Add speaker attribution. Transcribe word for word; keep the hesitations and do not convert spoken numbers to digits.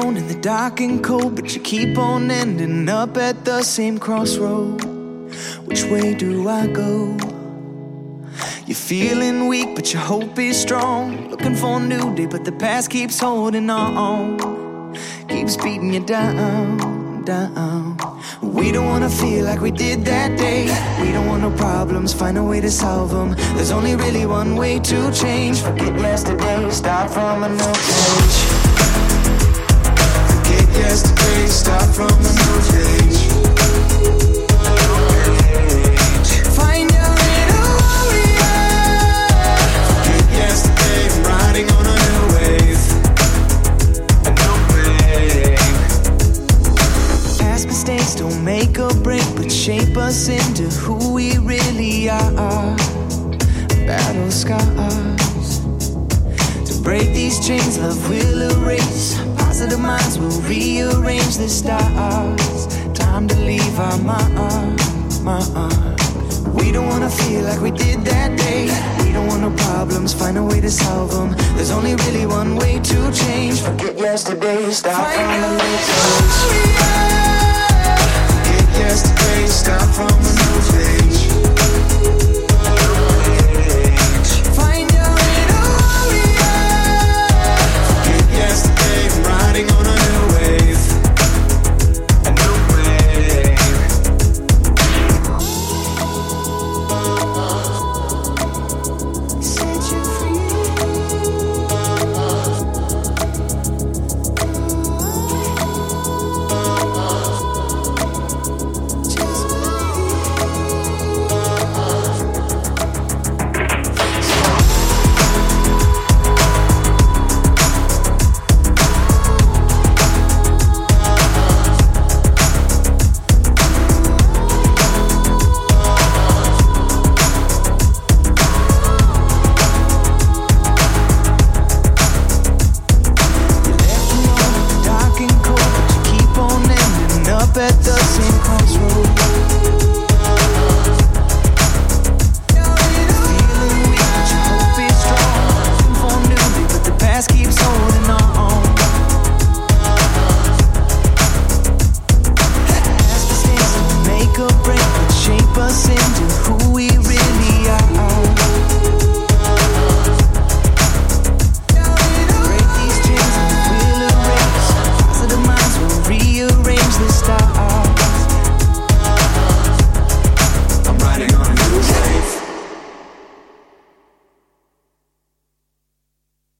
Speaker 1: alone in the dark and cold, but you keep on ending up at the same crossroad. Which way do I go? You're feeling weak, but your hope is strong. Looking for a new day, but the past keeps holding on. Keeps beating you down, down. We don't wanna feel like we did that day. We don't want no problems, find a way to solve them. There's only really one way to change. Forget yesterday, start from a new page. Forget yesterday, start from a new page. Find your little warrior. Forget yesterday, I'm riding on a new wave. A new wave. Past mistakes don't make or break, but shape us into who we really are. Battle scars. To break these chains, love will erase. Positive minds will rearrange the stars. Time to leave our mark, mark. We don't wanna feel like we did that day. We don't want no problems, find a way to solve them. There's only really one way to change. Forget yesterday, start from the new page.